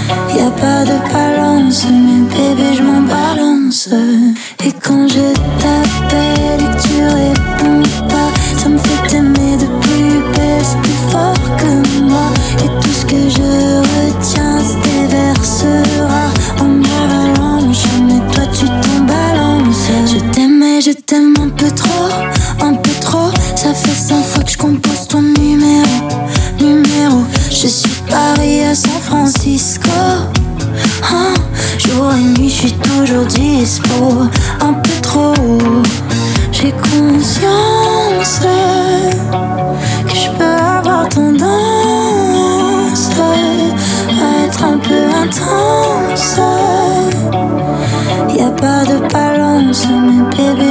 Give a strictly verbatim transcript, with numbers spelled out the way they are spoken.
Y a pas de balance, mais bébé je m'en balance. Et quand je t'appelle et que tu réponds pas, ça me fait t'aimer de plus belle, c'est plus fort que moi. Et tout ce que je retiens se déversera en avalanche. Mais toi tu t'en balances. Je t'aimais, je t'aime un peu trop, un peu trop. Ça fait cent fois que je compose ton numéro, numéro. Je suis Paris à San Francisco. Hein, jour et nuit, je suis toujours dispo. Un peu trop. J'ai conscience que je peux avoir tendance à être un peu intense. Y a pas de balance, mais bébé